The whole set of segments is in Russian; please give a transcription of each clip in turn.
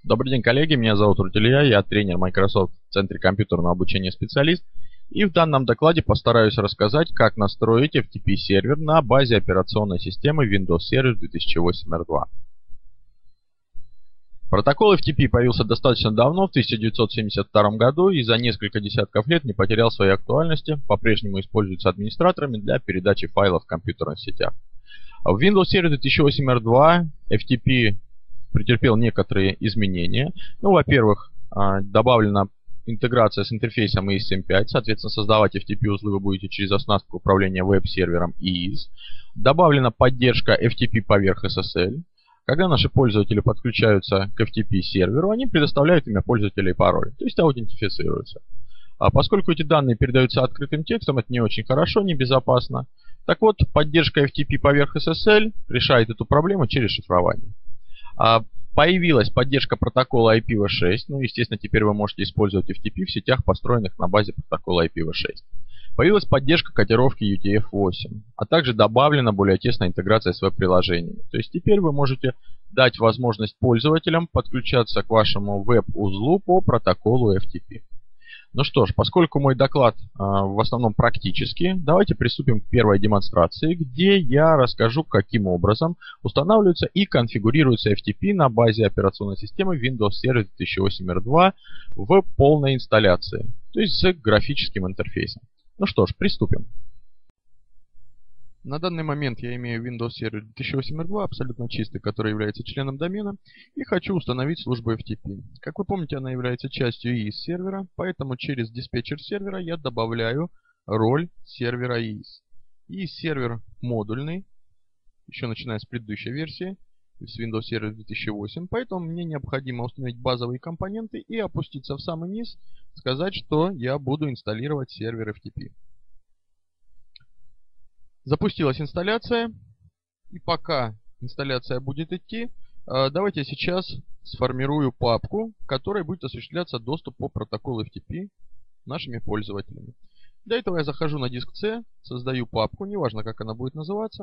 Добрый день, коллеги. Меня зовут Рутилья. Я тренер Microsoft в Центре компьютерного обучения специалист. И в данном докладе постараюсь рассказать, как настроить FTP-сервер на базе операционной системы Windows Server 2008 R2. Протокол FTP появился достаточно давно, в 1972 году, и за несколько десятков лет не потерял своей актуальности, по-прежнему используется администраторами для передачи файлов в компьютерных сетях. В Windows Server 2008 R2 FTP претерпел некоторые изменения. Во-первых, добавлена интеграция с интерфейсом ES75, соответственно, создавать FTP-узлы вы будете через оснастку управления веб-сервером EAS. Добавлена поддержка FTP поверх SSL. Когда наши пользователи подключаются к FTP-серверу, они предоставляют имя пользователя и пароль, то есть аутентифицируются. А поскольку эти данные передаются открытым текстом, это не очень хорошо, небезопасно. Так вот, поддержка FTP поверх SSL решает эту проблему через шифрование. Появилась поддержка протокола IPv6. Естественно, теперь вы можете использовать FTP в сетях, построенных на базе протокола IPv6. Появилась поддержка кодировки UTF-8, а также добавлена более тесная интеграция с веб-приложениями. То есть теперь вы можете дать возможность пользователям подключаться к вашему веб-узлу по протоколу FTP. Ну что ж, поскольку мой доклад в основном практический, давайте приступим к первой демонстрации, где я расскажу, каким образом устанавливается и конфигурируется FTP на базе операционной системы Windows Server 2008 R2 в полной инсталляции, то есть с графическим интерфейсом. Ну что ж, приступим. На данный момент я имею Windows Server 2008 R2, абсолютно чистый, который является членом домена, и хочу установить службу FTP. Как вы помните, она является частью EAS сервера, поэтому через диспетчер сервера я добавляю роль сервера EAS. EAS сервер модульный, еще начиная с предыдущей версии, с Windows Server 2008, поэтому мне необходимо установить базовые компоненты и опуститься в самый низ, сказать, что я буду инсталлировать сервер FTP. Запустилась инсталляция, и пока инсталляция будет идти, давайте я сейчас сформирую папку, в которой будет осуществляться доступ по протоколу FTP нашими пользователями. Для этого я захожу на диск C, создаю папку, неважно как она будет называться.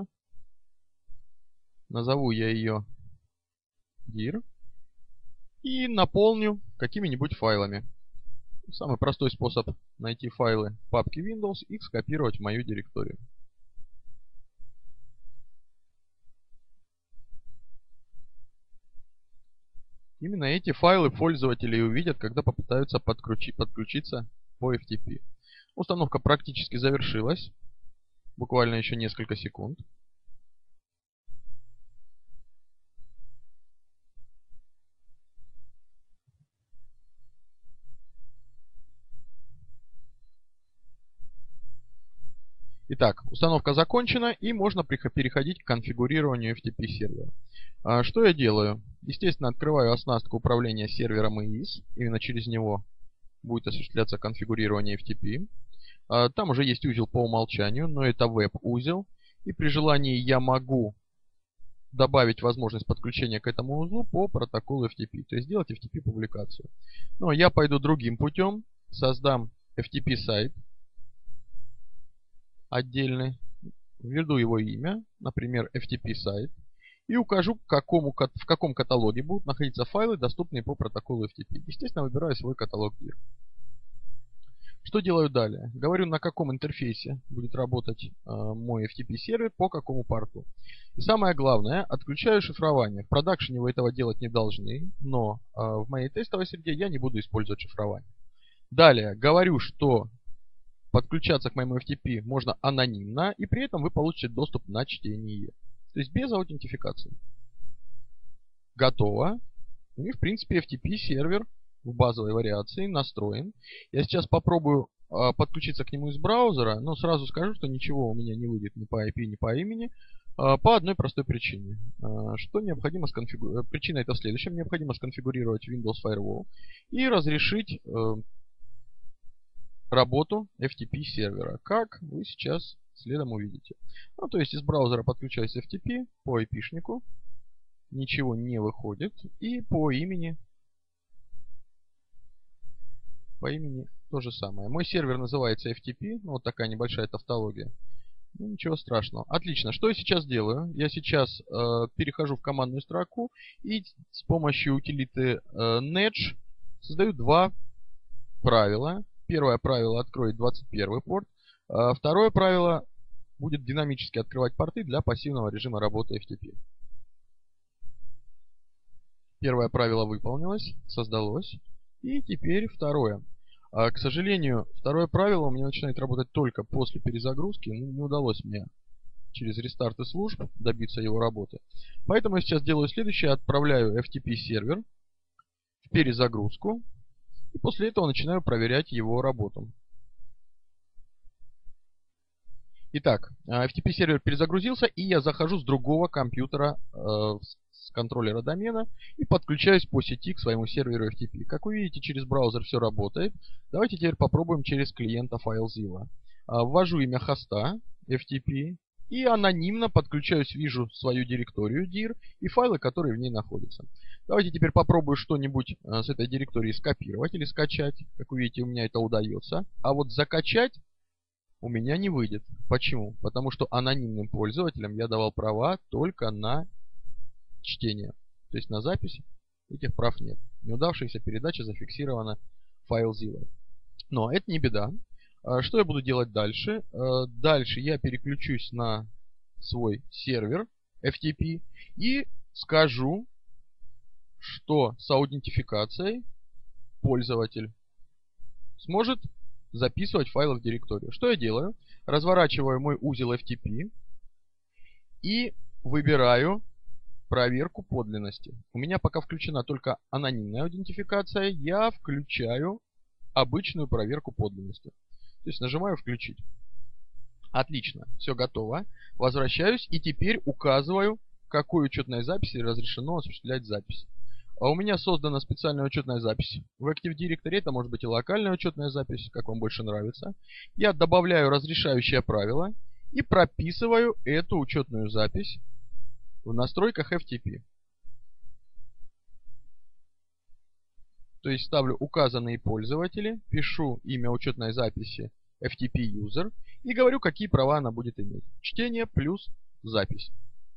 Назову я ее dir и наполню какими-нибудь файлами. Самый простой способ найти файлы в папке Windows – их скопировать в мою директорию. Именно эти файлы пользователи увидят, когда попытаются подключиться по FTP. Установка практически завершилась. Буквально еще несколько секунд. Итак, установка закончена, и можно переходить к конфигурированию FTP сервера. Что я делаю? Естественно, открываю оснастку управления сервером EAS. Именно через него будет осуществляться конфигурирование FTP. Там уже есть узел по умолчанию, но это веб-узел. И при желании я могу добавить возможность подключения к этому узлу по протоколу FTP. То есть сделать FTP-публикацию. Но я пойду другим путем. Создам FTP-сайт отдельный. Введу его имя, например, FTP-сайт. И укажу, в каком каталоге будут находиться файлы, доступные по протоколу FTP. Естественно, выбираю свой каталог dir. Что делаю далее? Говорю, на каком интерфейсе будет работать мой FTP-сервер, по какому порту. И самое главное, отключаю шифрование. В продакшене вы этого делать не должны, но в моей тестовой среде я не буду использовать шифрование. Далее, говорю, что подключаться к моему FTP можно анонимно, и при этом вы получите доступ на чтение. То есть без аутентификации. Готово. И в принципе FTP сервер в базовой вариации настроен. Я сейчас попробую подключиться к нему из браузера, но сразу скажу, что ничего у меня не выйдет ни по IP, ни по имени. По одной простой причине. Что необходимо сконфигурировать? Причина это в следующем. Необходимо сконфигурировать Windows Firewall и разрешить работу FTP сервера, как вы сейчас следом увидите. То есть из браузера подключаюсь FTP по IP-шнику, ничего не выходит, и по имени то же самое. Мой сервер называется FTP, вот такая небольшая тавтология. Ну, ничего страшного. Отлично. Что я сейчас делаю? Я сейчас перехожу в командную строку и с помощью утилиты Nedge создаю два правила. Первое правило откроет 21 порт. Второе правило будет динамически открывать порты для пассивного режима работы FTP. Первое правило выполнилось, создалось. И теперь второе. К сожалению, второе правило у меня начинает работать только после перезагрузки. Не удалось мне через рестарты служб добиться его работы. Поэтому я сейчас делаю следующее. Отправляю FTP сервер в перезагрузку. И после этого начинаю проверять его работу. Итак, FTP сервер перезагрузился, и я захожу с другого компьютера с контроллера домена и подключаюсь по сети к своему серверу FTP. Как вы видите, через браузер все работает. Давайте теперь попробуем через клиента FileZilla. Ввожу имя хоста FTP и анонимно подключаюсь, вижу свою директорию dir и файлы, которые в ней находятся. Давайте теперь попробую что-нибудь с этой директории скопировать или скачать. Как вы видите, у меня это удается. А вот закачать у меня не выйдет. Почему? Потому что анонимным пользователям я давал права только на чтение. То есть на запись этих прав нет. Неудавшаяся передача зафиксирована FileZilla. Но это не беда. Что я буду делать дальше? Дальше я переключусь на свой сервер FTP и скажу, что с аутентификацией пользователь сможет записывать файлы в директорию. Что я делаю? Разворачиваю мой узел FTP и выбираю проверку подлинности. У меня пока включена только анонимная аутентификация. Я включаю обычную проверку подлинности. То есть нажимаю «Включить». Отлично, все готово. Возвращаюсь и теперь указываю, какой учетной записи разрешено осуществлять запись. А у меня создана специальная учетная запись. В Active Directory это может быть и локальная учетная запись, как вам больше нравится. Я добавляю разрешающее правило и прописываю эту учетную запись в настройках FTP. То есть ставлю указанные пользователи, пишу имя учетной записи FTP User и говорю, какие права она будет иметь. Чтение плюс запись.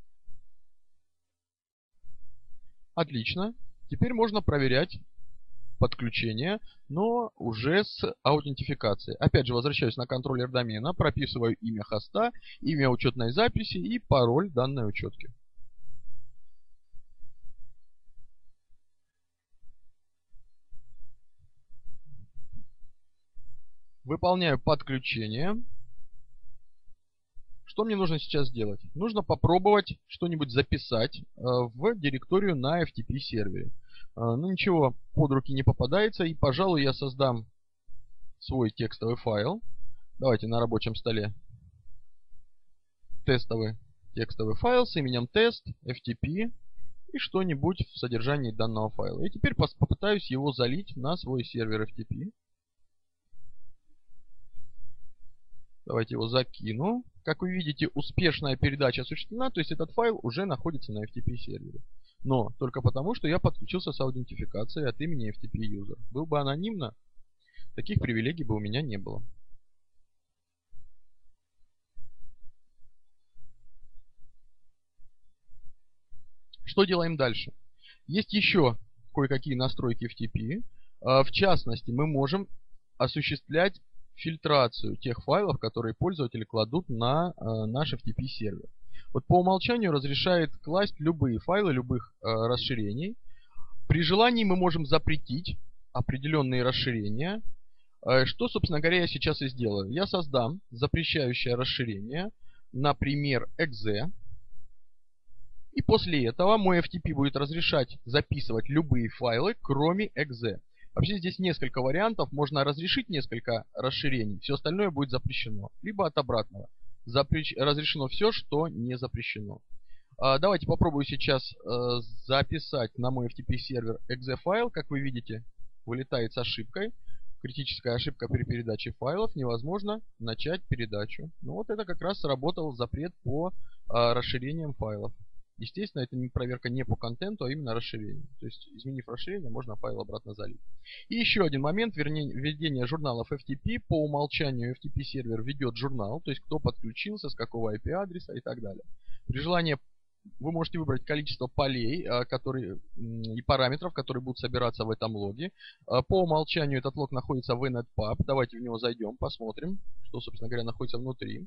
Отлично. Теперь можно проверять подключение, но уже с аутентификацией. Опять же, возвращаюсь на контроллер домена, прописываю имя хоста, имя учетной записи и пароль данной учетки. Выполняю подключение. Что мне нужно сейчас сделать? Нужно попробовать что-нибудь записать в директорию на FTP сервере. Ну ничего под руки не попадается, и, пожалуй, я создам свой текстовый файл. Давайте на рабочем столе тестовый текстовый файл с именем тест, FTP и что-нибудь в содержании данного файла. И теперь попытаюсь его залить на свой сервер FTP. Давайте его закину. Как вы видите, успешная передача осуществлена, то есть этот файл уже находится на FTP сервере. Но только потому, что я подключился с аутентификацией от имени FTP User. Был бы анонимно, таких привилегий бы у меня не было. Что делаем дальше? Есть еще кое-какие настройки FTP. В частности, мы можем осуществлять фильтрацию тех файлов, которые пользователи кладут на наш FTP сервер. Вот по умолчанию разрешает класть любые файлы, любых расширений. При желании мы можем запретить определенные расширения. Что, собственно говоря, я сейчас и сделаю. Я создам запрещающее расширение, например, exe. И после этого мой FTP будет разрешать записывать любые файлы, кроме exe. Вообще здесь несколько вариантов. Можно разрешить несколько расширений. Все остальное будет запрещено. Либо от обратного. Разрешено все, что не запрещено. Давайте попробую сейчас записать на мой FTP сервер exe файл. Как вы видите, вылетает с ошибкой. Критическая ошибка при передаче файлов. Невозможно начать передачу. Ну вот это как раз сработал запрет по расширениям файлов. Естественно, это проверка не по контенту, а именно расширению. То есть, изменив расширение, можно файл обратно залить. И еще один момент, введение журналов FTP. По умолчанию FTP сервер ведет журнал, то есть кто подключился, с какого IP-адреса и так далее. При желании вы можете выбрать количество полей и параметров, которые будут собираться в этом логе. По умолчанию этот лог находится в NetPub. Давайте в него зайдем, посмотрим, что, собственно говоря, находится внутри.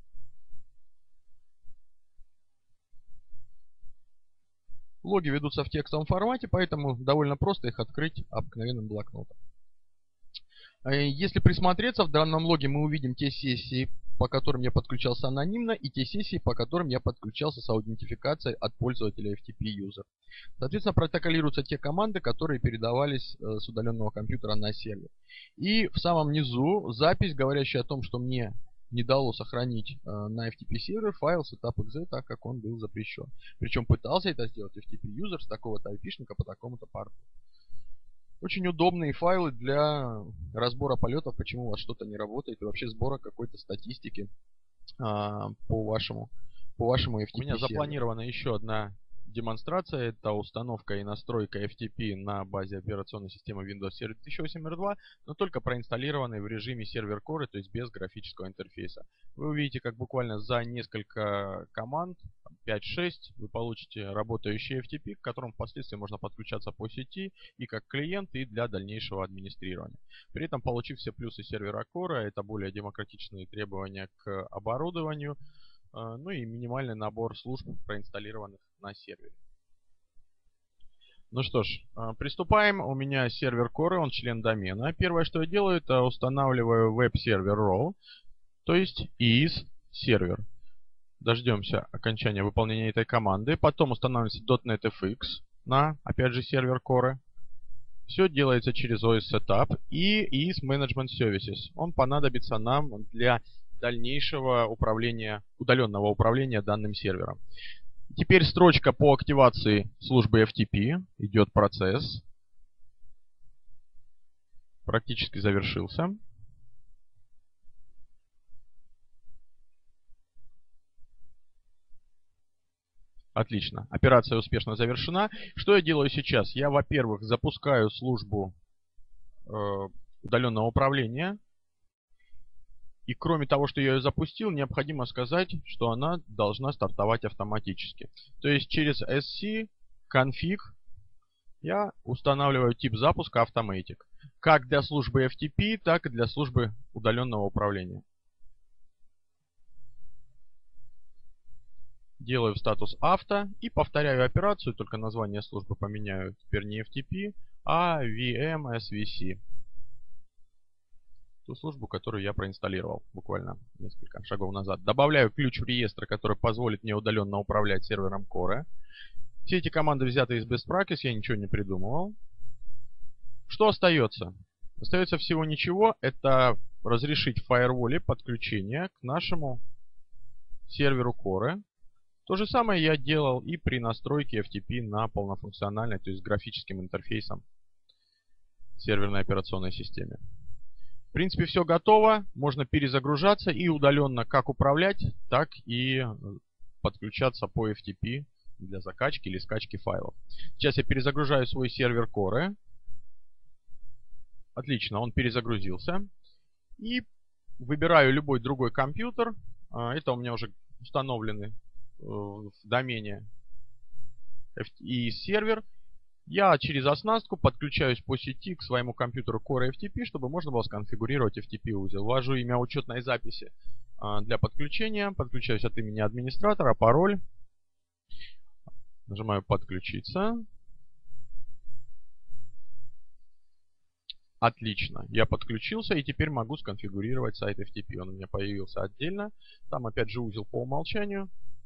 Логи ведутся в текстовом формате, поэтому довольно просто их открыть обыкновенным блокнотом. Если присмотреться, в данном логе мы увидим те сессии, по которым я подключался анонимно, и те сессии, по которым я подключался с аутентификацией от пользователя FTP-юзер. Соответственно, протоколируются те команды, которые передавались с удаленного компьютера на сервер. И в самом низу запись, говорящая о том, что мне не дало сохранить на FTP сервер файл setup.exe, так как он был запрещен. Причем пытался это сделать FTP-юзер с такого-то айпишника по такому-то порту. Очень удобные файлы для разбора полетов, почему у вас что-то не работает, и вообще сбора какой-то статистики по вашему FTP. У меня запланирована еще одна демонстрация. Это установка и настройка FTP на базе операционной системы Windows Server 2008 R2, но только проинсталлированной в режиме сервер Core, то есть без графического интерфейса. Вы увидите, как буквально за несколько команд, 5-6, вы получите работающий FTP, к которому впоследствии можно подключаться по сети и как клиент, и для дальнейшего администрирования. При этом, получив все плюсы сервера Core, это более демократичные требования к оборудованию, ну и минимальный набор служб, проинсталлированных на сервере. Ну что ж, приступаем. У меня сервер Core, он член домена. Первое, что я делаю, это устанавливаю веб-сервер row, то есть is сервер. Дождемся окончания выполнения этой команды. Потом устанавливается .NET-FX на, опять же, сервер Core. Все делается через OS Setup и is Management Services. Он понадобится нам для дальнейшего удаленного управления данным сервером. Теперь строчка по активации службы FTP. Идет процесс. Практически завершился. Отлично. Операция успешно завершена. Что я делаю сейчас? Я, во-первых, запускаю службу удаленного управления. И кроме того, что я ее запустил, необходимо сказать, что она должна стартовать автоматически. То есть через sc config я устанавливаю тип запуска Automatic. Как для службы FTP, так и для службы удаленного управления. Делаю в статус авто и повторяю операцию, только название службы поменяю. Теперь не FTP, а VMSVC. Ту службу, которую я проинсталлировал буквально несколько шагов назад. Добавляю ключ в реестр, который позволит мне удаленно управлять сервером Core. Все эти команды взяты из Best Practice, я ничего не придумывал. Что остается? Остается всего ничего. Это разрешить в фаерволе подключение к нашему серверу Core. То же самое я делал и при настройке FTP на полнофункциональной, то есть с графическим интерфейсом серверной операционной системе. В принципе, все готово. Можно перезагружаться и удаленно как управлять, так и подключаться по FTP для закачки или скачки файлов. Сейчас я перезагружаю свой сервер Core. Отлично, он перезагрузился. И выбираю любой другой компьютер. Это у меня уже установленный в домене и сервер. Я через оснастку подключаюсь по сети к своему компьютеру Core FTP, чтобы можно было сконфигурировать FTP-узел. Ввожу имя учетной записи для подключения. Подключаюсь от имени администратора, пароль. Нажимаю «Подключиться». Отлично. Я подключился и теперь могу сконфигурировать сайт FTP. Он у меня появился отдельно. Там опять же узел по умолчанию.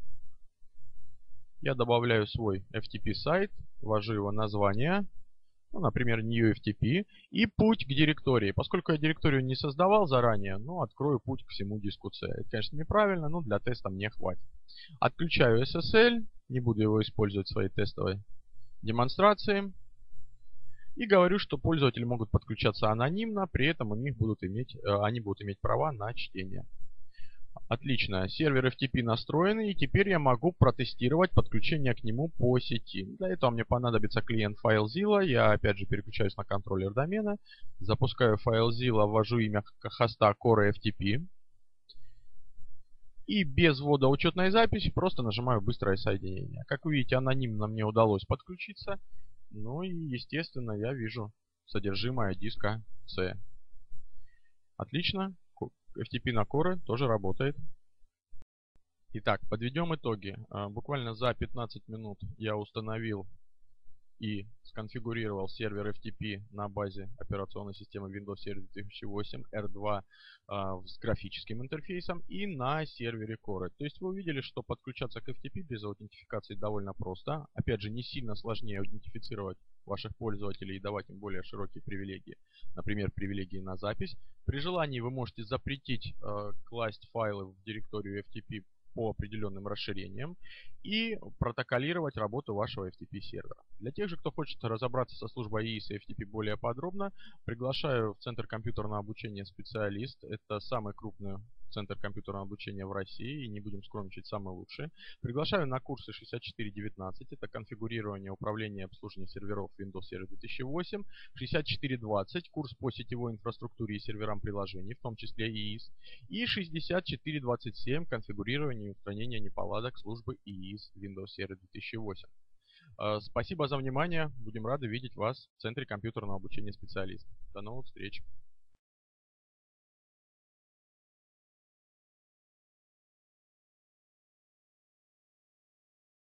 Я добавляю свой FTP сайт, ввожу его название, ну, например, New FTP, и путь к директории. Поскольку я директорию не создавал заранее, открою путь к всему диску C. Это, конечно, неправильно, но для теста мне хватит. Отключаю SSL, не буду его использовать в своей тестовой демонстрации. И говорю, что пользователи могут подключаться анонимно, при этом они будут иметь права на чтение. Отлично, сервер FTP настроен, и теперь я могу протестировать подключение к нему по сети. Для этого мне понадобится клиент FileZilla. Я опять же переключаюсь на контроллер домена, запускаю FileZilla, ввожу имя хоста Core FTP. И без ввода учетной записи просто нажимаю быстрое соединение. Как вы видите, анонимно мне удалось подключиться. Ну и естественно я вижу содержимое диска C. Отлично. FTP на Core тоже работает. Итак, подведем итоги. Буквально за 15 минут я установил и сконфигурировал сервер FTP на базе операционной системы Windows Server 2008 R2 с графическим интерфейсом и на сервере Core. То есть вы увидели, что подключаться к FTP без аутентификации довольно просто. Опять же, не сильно сложнее аутентифицировать ваших пользователей и давать им более широкие привилегии. Например, привилегии на запись. При желании вы можете запретить класть файлы в директорию FTP по определенным расширениям и протоколировать работу вашего FTP сервера. Для тех же, кто хочет разобраться со службой EIS и FTP более подробно, приглашаю в Центр компьютерного обучения специалист. Это самый крупный Центр компьютерного обучения в России, и не будем скромничать, самый лучший. Приглашаю на курсы 6419, это конфигурирование, управление и обслуживание серверов Windows Server 2008, 6420, курс по сетевой инфраструктуре и серверам приложений, в том числе EIS, и 6427, конфигурирование и устранение неполадок службы EIS Windows Server 2008. Спасибо за внимание, будем рады видеть вас в Центре компьютерного обучения специалистов. До новых встреч!